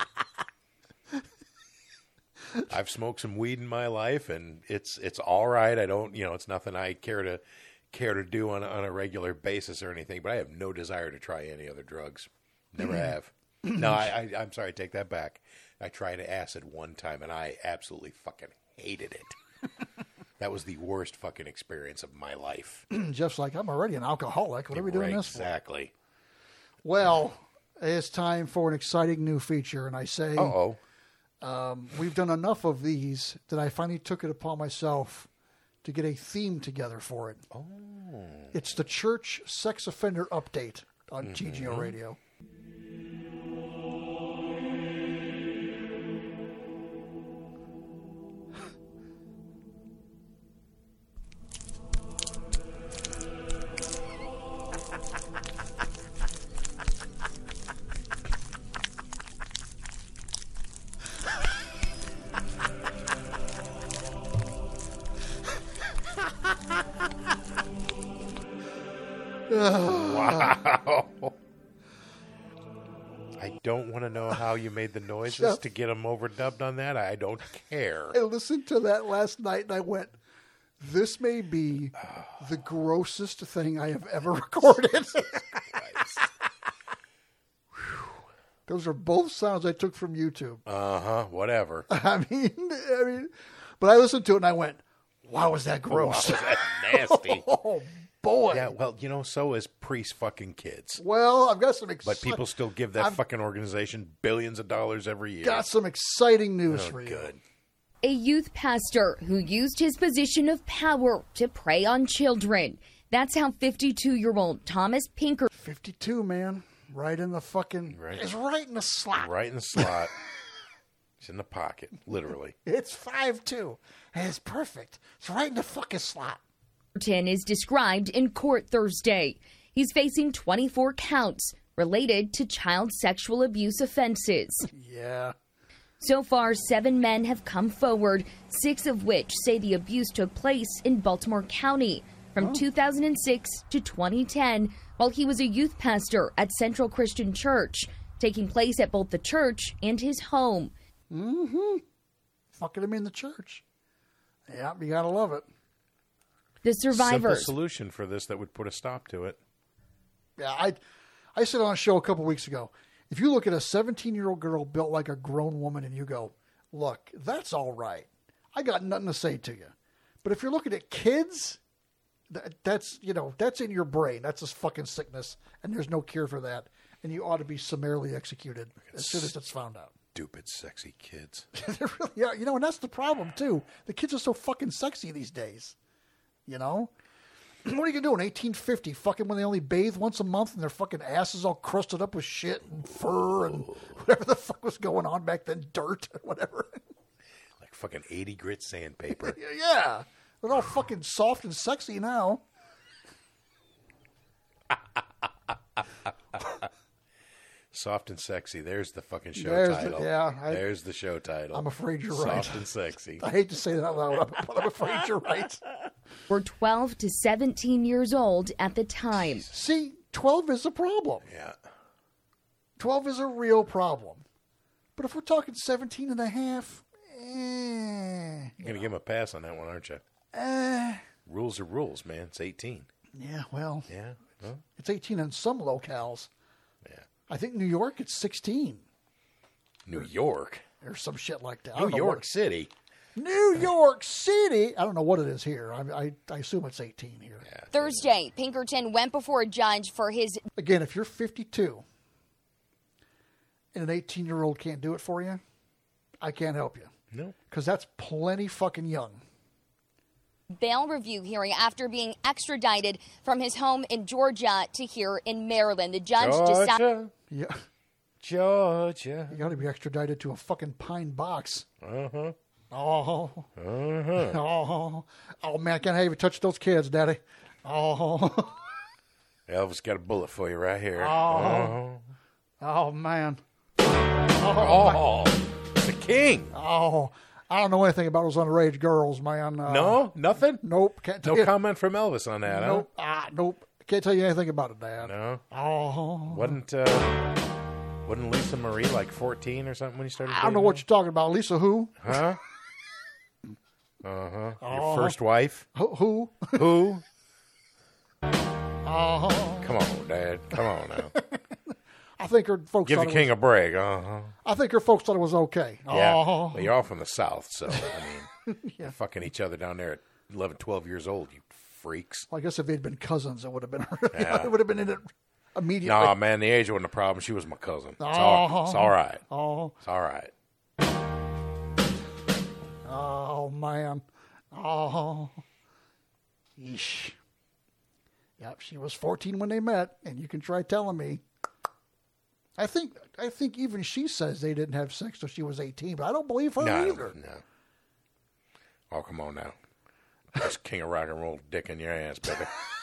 I've smoked some weed in my life, and it's all right. I don't, it's nothing I care to do on a regular basis or anything. But I have no desire to try any other drugs. Never have. No, I'm sorry. Take that back. I tried acid one time, and I absolutely fucking hated it. That was the worst fucking experience of my life. Jeff's like, I'm already an alcoholic. What are we doing this for? Exactly. Well, it's time for an exciting new feature, and I say, we've done enough of these that I finally took it upon myself to get a theme together for it. Oh. It's the Church Sex Offender Update on TGO Radio. Wow. I don't want to know how you made the noises to get them overdubbed on that. I don't care. I listened to that last night and I went, this may be the grossest thing I have ever recorded. Those are both sounds I took from YouTube. Whatever. I mean, but I listened to it and I went, wow, is that gross? Wow, is that nasty? Oh, boy. Yeah, well, so is priest fucking kids. Well, I've got some But people still give that fucking organization billions of dollars every year. Got some exciting news for you. Good. A youth pastor who used his position of power to prey on children. That's how 52-year-old Thomas Pinker... 52, man. Right in the fucking... Right. It's right in the slot. Right in the slot. It's in the pocket, literally. It's 5'2". And it's perfect. It's right in the fucking slot. Pemberton is described in court Thursday. He's facing 24 counts related to child sexual abuse offenses. Yeah. So far, 7 men have come forward, 6 of which say the abuse took place in Baltimore County from 2006 to 2010 while he was a youth pastor at Central Christian Church, taking place at both the church and his home. Mm-hmm. Fucking him in the church. Yeah, you gotta love it. The survivors. Simple solution for this that would put a stop to it. Yeah, I said on a show a couple weeks ago, if you look at a 17-year-old girl built like a grown woman and you go, look, that's all right. I got nothing to say to you. But if you're looking at kids, that's in your brain. That's a fucking sickness, and there's no cure for that. And you ought to be summarily executed as soon as it's found out. Stupid, sexy kids. They really are. And that's the problem, too. The kids are so fucking sexy these days. What are you going to do in 1850? Fucking when they only bathe once a month and their fucking asses all crusted up with shit and fur and whatever the fuck was going on back then, dirt or whatever. Like fucking 80 grit sandpaper. Yeah. They're all fucking soft and sexy now. Soft and sexy. There's the fucking show There's title. There's the show title. I'm afraid you're right. Soft and sexy. I hate to say that out loud, but I'm afraid you're right. Were 12 to 17 years old at the time. See, 12 is a problem. Yeah. 12 is a real problem. But if we're talking 17 and a half, You're going to give him a pass on that one, aren't you? Rules are rules, man. It's 18. Yeah, well. Yeah. Well. It's 18 in some locales. Yeah. I think New York, it's 16. New York? Or some shit like that. New York City. New York City. I don't know what it is here. I assume it's 18 here. Yeah, Thursday, Pinkerton went before a judge for his... Again, if you're 52 and an 18-year-old can't do it for you, I can't help you. No. Because that's plenty fucking young. bail review hearing after being extradited from his home in Georgia to here in Maryland. The judge decided... Yeah. Georgia. You got to be extradited to a fucking pine box. Uh-huh. Oh. Uh-huh. Oh, man, I can't have you touch those kids, Daddy. Oh. Elvis got a bullet for you right here. Oh, man. Oh, the king. Oh, I don't know anything about those underage girls, man. No? Nothing? Nope. Can't tell No you. comment from Elvis on that, Nope. huh? Nope. Can't tell you anything about it, Dad. No? Oh. Wasn't Lisa Marie like 14 or something when you started I don't know what you're talking about. Lisa who? Huh? Uh-huh. Your first wife? Who? Who? Oh. Come on, Dad. Come on now. I think her folks Give thought the it king was, a break. Uh-huh. I think her folks thought it was okay. Yeah. Oh. Well, you're all from the South, so, I mean, you're fucking each other down there at 11, 12 years old, you freaks. Well, I guess if they'd been cousins, it would have been Yeah. it would have been in it immediately. Nah, man, the age wasn't a problem. She was my cousin. It's, Oh. all, it's all right. Oh. It's all right. Oh, man. Oh. Yeesh. Yep, she was 14 when they met, and you can try telling me. I think even she says they didn't have sex till she was 18, but I don't believe her either. No. Oh, come on now. That's king of rock and roll dick in your ass, baby.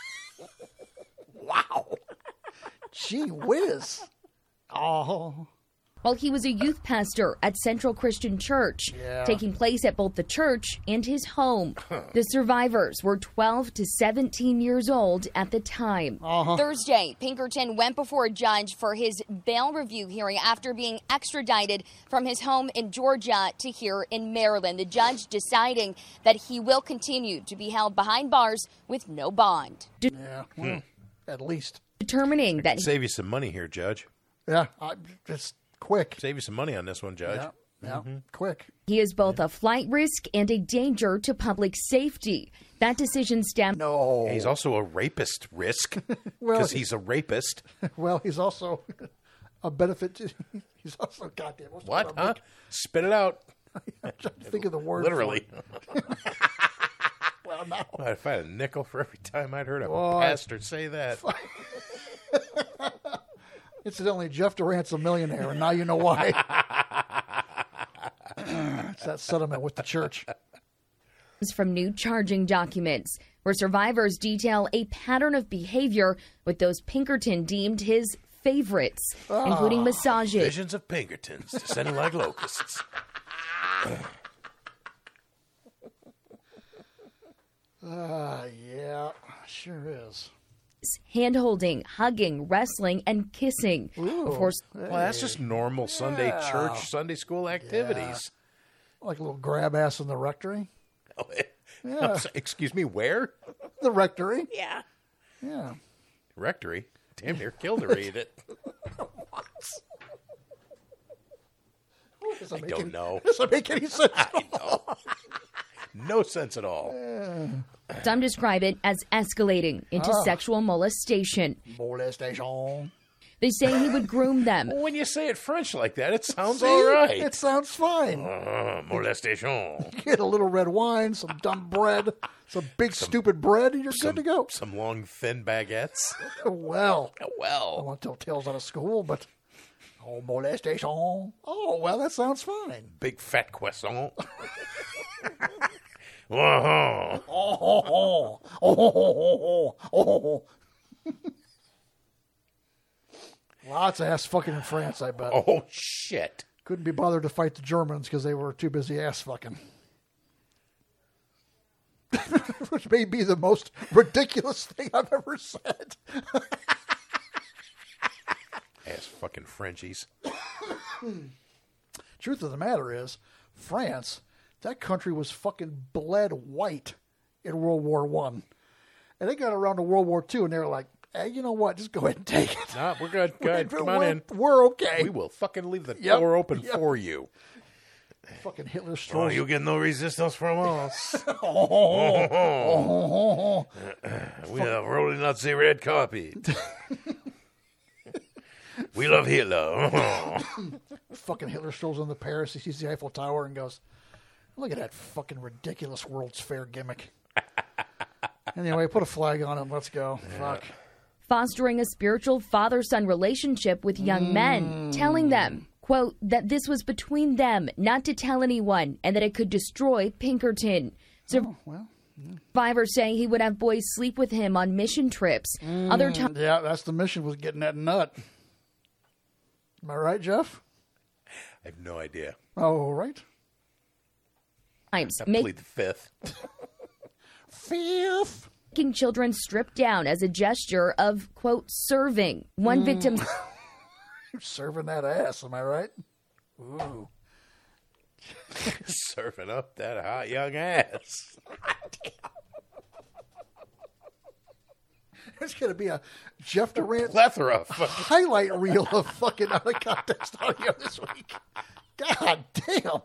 Wow. Gee whiz. Oh. While he was a youth pastor at Central Christian Church, taking place at both the church and his home. The survivors were 12 to 17 years old at the time. Thursday, Pinkerton went before a judge for his bail review hearing after being extradited from his home in Georgia to here in Maryland. The judge deciding that he will continue to be held behind bars with no bond. Yeah, well, at least. Determining that... Save you some money here, Judge. Yeah, just quick. Save you some money on this one, Judge. Yeah, quick. He is both a flight risk and a danger to public safety. That decision stemmed... No. He's also a rapist risk Well, because he's a rapist. Well, he's also a benefit to... He's also... Goddamn. what's the What? word? Huh? Spit it out. I'm trying to think of the word. Literally. Well, no. If I had a nickel for every time I'd heard a Boy. pastor say that. Incidentally, Jeff Durant's a millionaire, and now you know why. It's that settlement with the church. From new charging documents, where survivors detail a pattern of behavior with those Pinkerton deemed his favorites, including massages. Visions of Pinkertons descending like locusts. Yeah, sure is. Hand-holding, hugging, wrestling, and kissing. Ooh, well, that's just normal Sunday church, Sunday school activities. Yeah. Like a little grab ass in the rectory. Oh, Yeah. Excuse me, where? The rectory. Yeah. Yeah. Rectory? Damn near killed to read it. I don't know. Doesn't make any sense. I know. No sense at all. Some describe it as escalating into sexual molestation. Molestation. They say he would groom them. Well, when you say it French like that, it sounds See? all right. It sounds fine. Molestation. Get a little red wine, some dumb bread, some big stupid bread, and you're good to go. Some long, thin baguettes. Well. Oh, I well. won't tell tales out of school, but... Oh, molestation. Oh, well, that sounds fine. Big fat croissant. Oh, oh, oh, oh, oh, oh. Lots of ass fucking in France, I bet. Oh, shit. Couldn't be bothered to fight the Germans because they were too busy ass fucking. Which may be the most ridiculous thing I've ever said. Ass fucking Frenchies. Truth of the matter is, France, that country was fucking bled white in World War I. And they got around to World War II, and they were like, hey, you know what? Just go ahead and take it. No, we're good. Good. Come on in. We're okay. We will fucking leave the door open for you. Fucking Hitler strolls. Oh, you get no resistance from us. We have rolling Nazi red carpet. We love Hitler. Fucking Hitler strolls into Paris. He sees the Eiffel Tower and goes, look at that fucking ridiculous World's Fair gimmick. Anyway, put a flag on it. Let's go. Fuck. Fostering a spiritual father-son relationship with young men, telling them, quote, that this was between them, not to tell anyone, and that it could destroy Pinkerton. Survivors say he would have boys sleep with him on mission trips. Other times, yeah, that's the mission, was getting that nut. Am I right, Jeff? I have no idea. Oh, right. I plead the fifth. Fifth. Making children strip down as a gesture of, quote, serving. One victim... You're serving that ass, am I right? Ooh. Serving up that hot young ass. There's going to be a Jeff Durant plethora highlight reel of fucking out of context audio this week. God damn.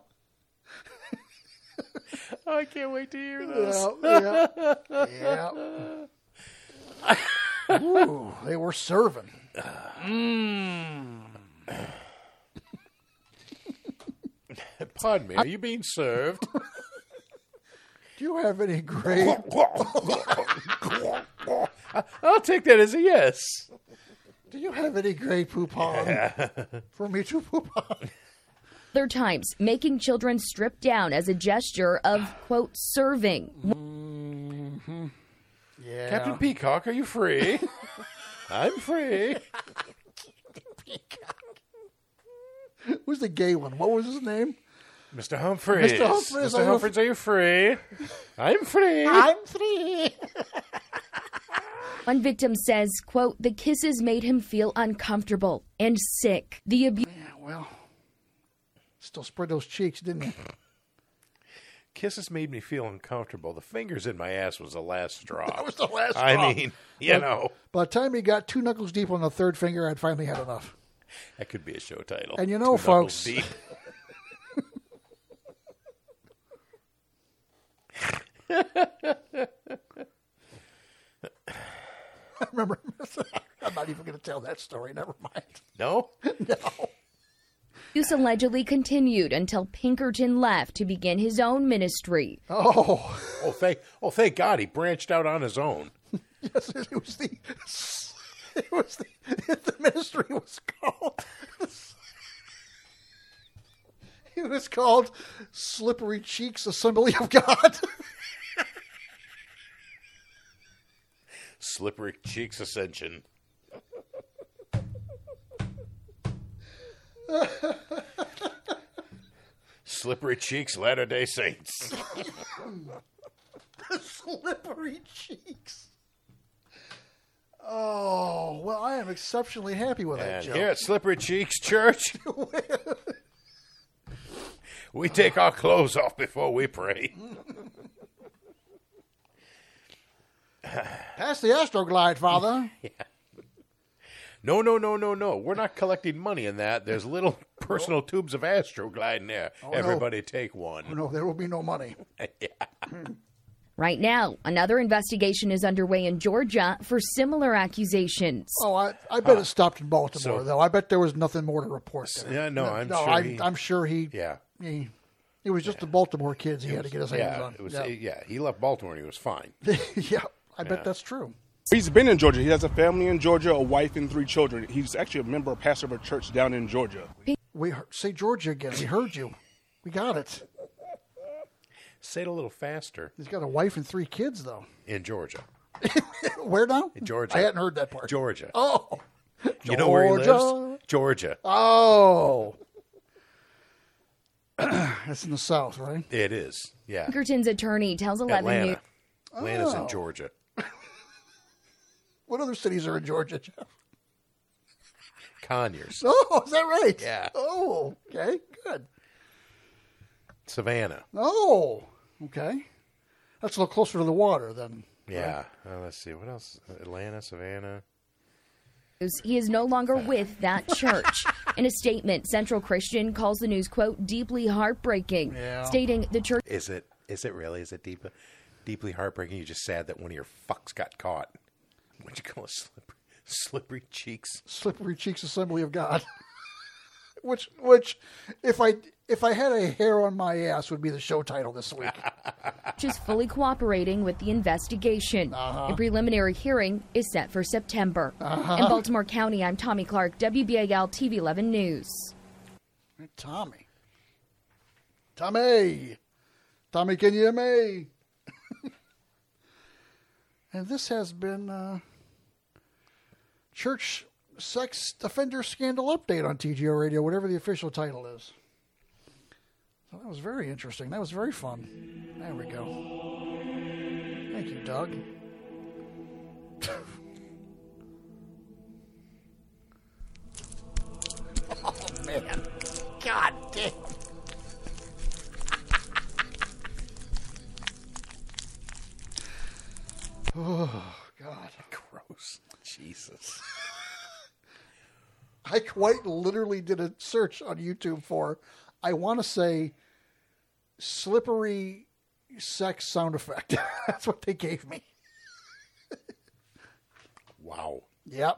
Oh, I can't wait to hear this. Yeah. Ooh, they were serving. Pardon me, are you being served? Do you have any great... I'll take that as a yes. Do you have any Grey Poupon for me to poop on? Other times, making children strip down as a gesture of, quote, serving. Mm-hmm. Yeah. Captain Peacock, are you free? I'm free. Who's the gay one? What was his name? Mr. Humphreys. Mr. Humphreys, Mr. Humphreys, are you free? I'm free. I'm free. One victim says, quote, the kisses made him feel uncomfortable and sick. The abuse. Yeah, well, still spread those cheeks, didn't he? Kisses made me feel uncomfortable. The fingers in my ass was the last straw. That was the last straw. I mean, you know. By the time he got 2 knuckles deep on the 3rd finger, I'd finally had enough. That could be a show title. And you know, 2 folks... deep. I remember... I'm not even going to tell that story. Never mind. No? No. Abuse allegedly continued until Pinkerton left to begin his own ministry. Oh, thank God he branched out on his own. Yes, it was The ministry was called. It was called Slippery Cheeks Assembly of God. Slippery Cheeks Ascension. Slippery Cheeks Latter-day Saints. Slippery Cheeks. Oh, well, I am exceptionally happy with that And joke. here at Slippery Cheeks Church, we take our clothes off before we pray. Pass the Astroglide, Father. Yeah. No. We're not collecting money in that. There's little personal tubes of Astroglide in there. Oh, Everybody take one. Oh, no, there will be no money. Yeah. Right now, another investigation is underway in Georgia for similar accusations. Oh, I bet it stopped in Baltimore, though. I bet there was nothing more to report there. Yeah, no, I'm sure he. Yeah. It was just the Baltimore kids he had to get his hands on. It was, he left Baltimore and he was fine. Yeah, I bet that's true. He's been in Georgia. He has a family in Georgia, a wife and 3 children. He's actually a member, pastor of a church down in Georgia. Say Georgia again. We heard you. We got it. Say it a little faster. He's got a wife and 3 kids, though. In Georgia. Where now? In Georgia. I hadn't heard that part. Georgia. Oh. You know where he lives? Georgia. Oh. That's in the South, right? It is, yeah. Pinkerton's attorney tells 11 Atlanta. News. Atlanta's in Georgia. What other cities are in Georgia, Jeff? Conyers. Oh, is that right? Yeah. Oh, okay, good. Savannah. Oh, okay. That's a little closer to the water then. Yeah. Let's see. What else? Atlanta, Savannah. He is no longer with that church. In a statement, Central Christian calls the news, quote, deeply heartbreaking, stating the church... Is it really? Is it deeply heartbreaking? You're just sad that one of your fucks got caught. What'd you call it? Slippery Cheeks? Slippery Cheeks Assembly of God. which if I had a hair on my ass would be the show title this week. Is fully cooperating with the investigation. A preliminary hearing is set for September. In Baltimore County, I'm Tommy Clark, WBAL TV 11 News. Tommy, can you hear me? And this has been Church Sex Offender Scandal Update on TGO Radio, whatever the official title is. So that was very interesting. That was very fun. There we go. Thank you, Doug. Oh, man. God damn. Oh, God. Gross. Jesus. I quite literally did a search on YouTube for, I want to say, slippery sex sound effect. That's what they gave me. Wow. Yep.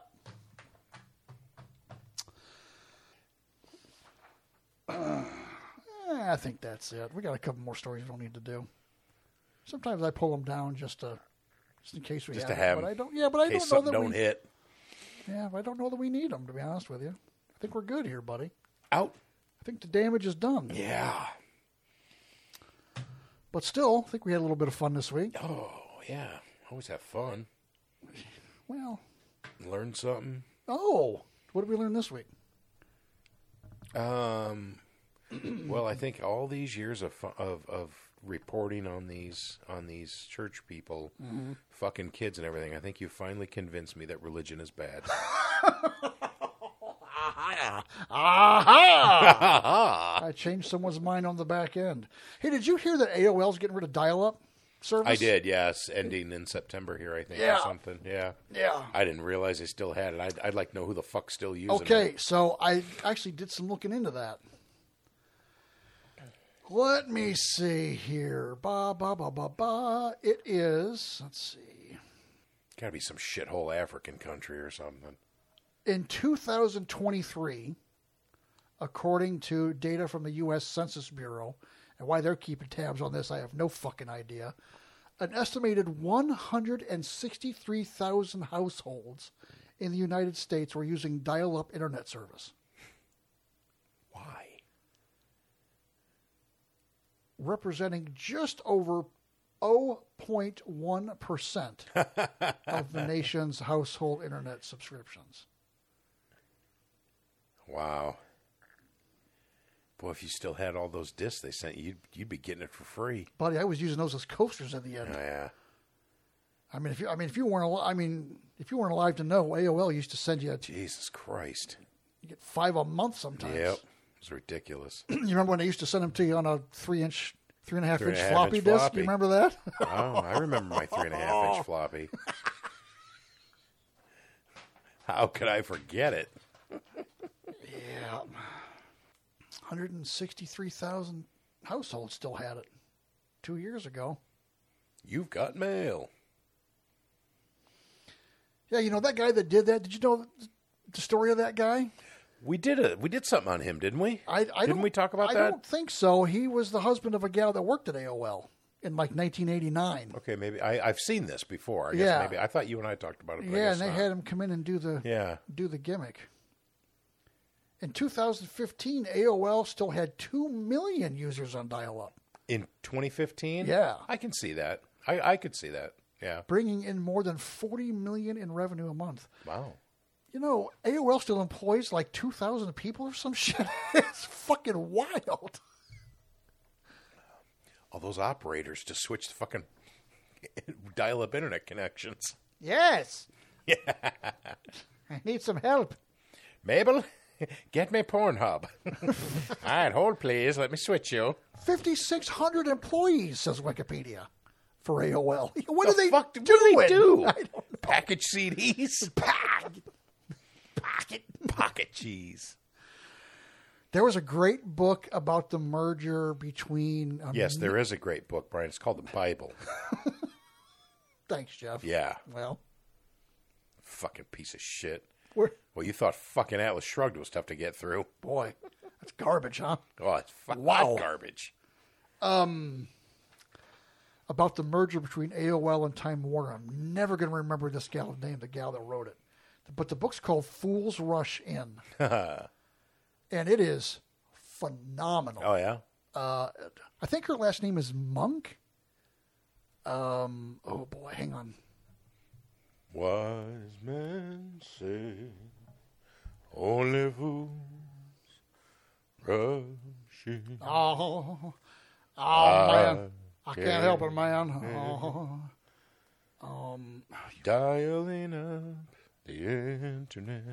I think that's it. We got a couple more stories we don't need to do. Sometimes I pull them down just in case we just have to have them. them. But I don't. Yeah, but I in case don't know something that don't hit. Yeah, but I don't know that we need them. To be honest with you, I think we're good here, buddy. Out. I think the damage is done. Yeah. But still, I think we had a little bit of fun this week. Oh yeah, always have fun. Well, learn something. Oh, what did we learn this week? Well, I think all these years of reporting on these church people, fucking kids and everything, I think you finally convinced me that religion is bad. I changed someone's mind on the back end. Hey, did you hear that AOL's getting rid of dial-up service? I did, yes. Ending in September here, I think, or something. Yeah. Yeah. I didn't realize they still had it. I'd like to know who the fuck's still using it. Okay, so I actually did some looking into that. Let me see here. It is, let's see. Got to be some shithole African country or something. In 2023, according to data from the U.S. Census Bureau, and why they're keeping tabs on this, I have no fucking idea, an estimated 163,000 households in the United States were using dial-up internet service. Why? Representing just over 0.1% of the nation's household internet subscriptions. Wow. Boy, if you still had all those discs they sent you, you'd be getting it for free. Buddy, I was using those as coasters at the end. Oh, yeah. If you weren't alive to know, AOL used to send you Jesus Christ. You get 5 a month sometimes. Yep. It's ridiculous. You remember when they used to send them to you on a 3.5-inch floppy disk? You remember that? Oh, I remember my 3.5-inch floppy. How could I forget it? Yeah. 163,000 households still had it 2 years ago. You've got mail. Yeah, you know that guy that did that? Did you know the story of that guy? We did something on him, didn't we? Didn't we talk about that? I don't think so. He was the husband of a gal that worked at AOL in like 1989. Okay, maybe I've seen this before. I guess maybe I thought you and I talked about it. But yeah, and they had him come in and do the gimmick. In 2015, AOL still had 2 million users on dial-up. In 2015? Yeah. I can see that. I could see that. Yeah. Bringing in more than $40 million in revenue a month. Wow. You know, AOL still employs like 2,000 people or some shit. It's fucking wild. All those operators to switch the fucking dial-up internet connections. Yes. Yeah. I need some help. Mabel, get me Pornhub. All right, hold please. Let me switch you. 5,600 employees, says Wikipedia, for AOL. What do they do? I don't know. Package CDs. Pocket cheese. There was a great book about the merger between... yes, there is a great book, Brian. It's called The Bible. Thanks, Jeff. Yeah. Well. Fucking piece of shit. Well, you thought fucking Atlas Shrugged was tough to get through. Boy, that's garbage, huh? Oh, it's fucking garbage. About the merger between AOL and Time Warner. I'm never going to remember this gal's name, the gal that wrote it. But the book's called Fools Rush In. And it is phenomenal. Oh, yeah? I think her last name is Monk. Oh, boy, hang on. Wise men say only fools rush in. Oh, man. I can't help it, man. Dialing up the internet.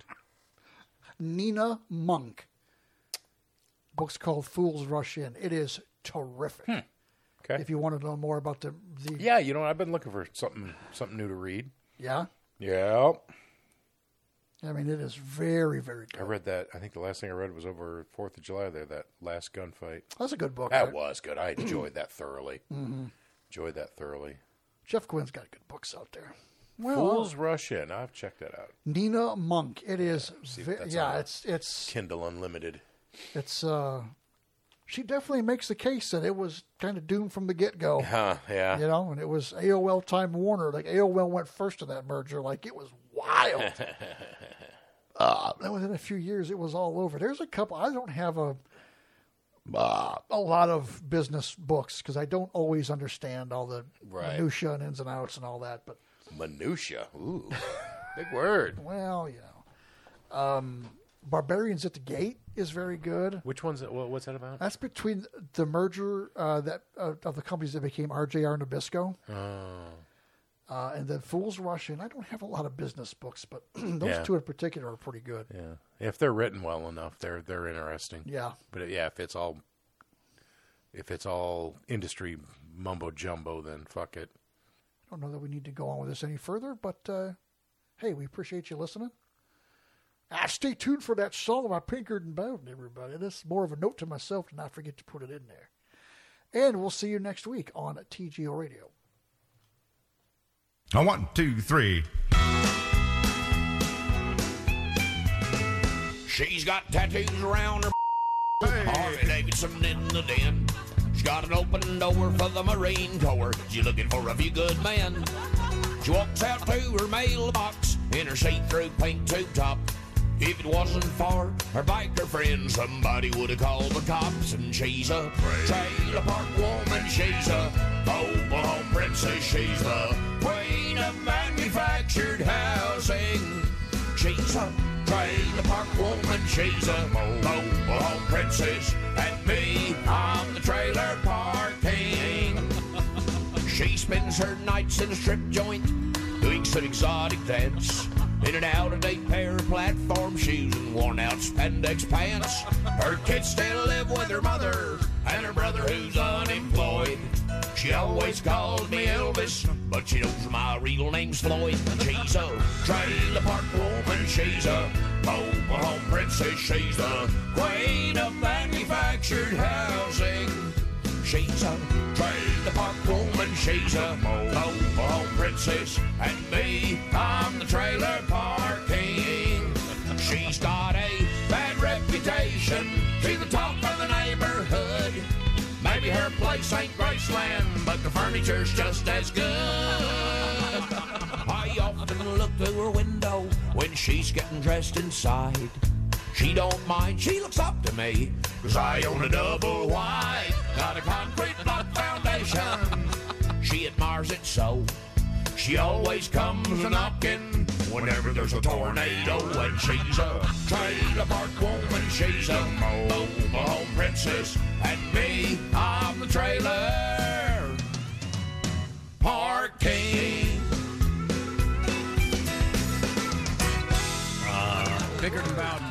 Nina Monk. Book's called Fools Rush In. It is terrific. Okay. If you want to know more about the yeah, you know, I've been looking for something new to read. Yeah? Yeah. I mean, it is very, very good. I read that. I think the last thing I read was over 4th of July there, that last gunfight. That's a good book. That was good. I enjoyed that thoroughly. Mm-hmm. Enjoyed that thoroughly. Jeff Quinn's got good books out there. Well, Fools Rush In. I've checked that out. Nina Monk. It is. It's Kindle Unlimited. It's she definitely makes the case that it was kind of doomed from the get-go. Yeah. You know, and it was AOL Time Warner. Like, AOL went first in that merger. Like, it was wild. That was in a few years. It was all over. There's a couple. I don't have a lot of business books because I don't always understand all the minutia and ins and outs and all that. But minutia, ooh, big word. Well, you know, Barbarians at the Gate is very good. Which one's that? What's that about? That's between the merger of the companies that became RJR Nabisco. And then Fools Rush In. I don't have a lot of business books, but those two in particular are pretty good. Yeah, if they're written well enough, they're interesting. Yeah, but if it's all industry mumbo jumbo, then fuck it. I don't know that we need to go on with this any further, but hey, we appreciate you listening. Stay tuned for that song by Pinkard and Bowden, everybody. This is more of a note to myself to not forget to put it in there. And we'll see you next week on TGO Radio. 1, 2, 3. She's got tattoos around her. Hey. Harley Davidson in the den. She's got an open door for the Marine Corps. She's looking for a few good men. She walks out to her mailbox in her see-through pink tube top. If it wasn't for her biker friend, somebody would have called the cops. And she's a trailer park woman, she's a mobile home princess, she's the queen of manufactured housing. She's a trailer park woman, she's a mobile home princess, and me, I'm the trailer park king. She spends her nights in a strip joint, doing some exotic dance, in and out of a pair of platform shoes and worn-out spandex pants. Her kids still live with her mother and her brother who's unemployed. She always called me Elvis, but she knows my real name's Floyd. She's a trailer park woman, she's a mobile home princess, she's the queen of manufactured housing. She's a trailer park woman, she's a mobile home princess, and me, I'm the trailer park king. She's got a bad reputation, she's the talk of the neighborhood. Maybe her place ain't Graceland, but the furniture's just as good. I often look through her window when she's getting dressed inside. She don't mind, she looks up to me, 'cause I own a double wide. Got a concrete block foundation, she admires it so. She always comes a-knocking whenever there's a tornado. And she's a trailer park woman, she's a mobile home princess, and me, I'm the trailer park king. Bickert and Bowden